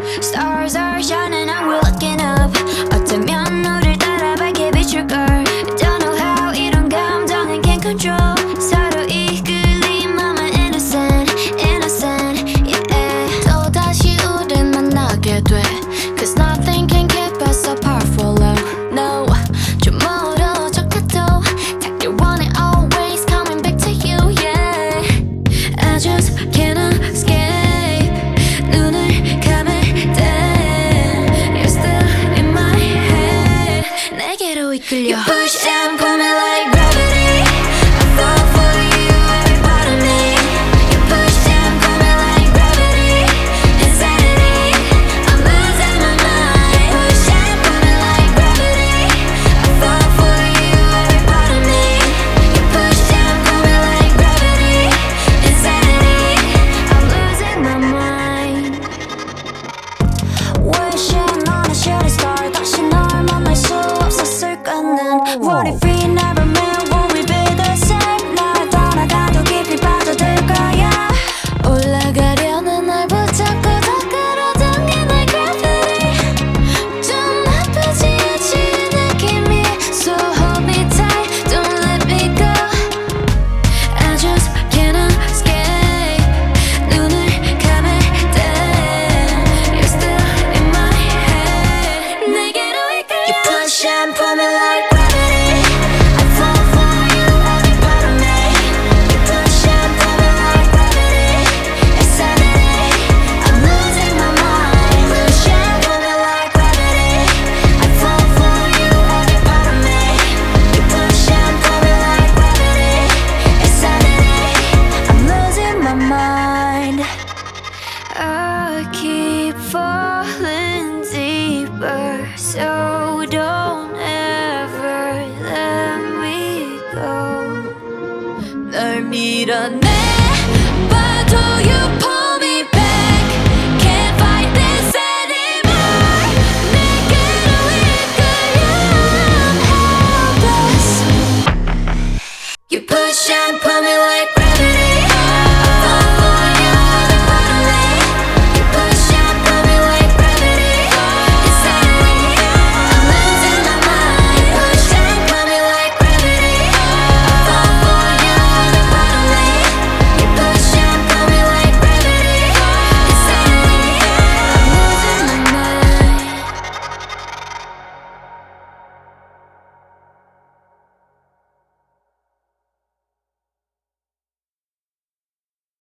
Stars are shining and we're looking up. 어쩌면 너를 따라 밝게 비출걸. Don't know how 이런 감정은 can't control. 서로 이끌린 맘은 innocent, innocent, yeah. 또다시 우릴 만나게 돼. Cause nothing can keep us apart for long. No, 좀 멀어져 가도 딱 you want it always coming back to you, yeah. I just cannot escape. 눈을 감을 때 you're still in my head. 내게로 이끌려. You push and pull me like gravity. I fall for you, every part of me. You push and pull me like gravity. Insanity, I'm losing my mind. Push and pull me like gravity. I fall for you, every part of me. You push and pull me like gravity. Insanity, I'm losing my mind. Wishing on a shooting star. 다시 널 만날 수 없었을 거는. What if we never met? Will we be the same? 날 떠나가도 깊이 빠져들 거야. 올라가려는 날 붙잡고 더 끌어당긴 내 gravity. 좀 나쁘지 않지 느낌이. So hold me tight, don't let me go. I just cannot escape. 눈을 감을 때 you're still in my head. 내게로 이끌려. You push and pull me like gravity. I fall for you, every part of me. You push and pull me like gravity. Insanity, I'm losing my mind. Push and pull me like gravity. I fall for you, every part of me. You push and pull me like gravity. Insanity, I'm losing my mind. I keep falling deeper, so don't ever let me go. 널 밀어내.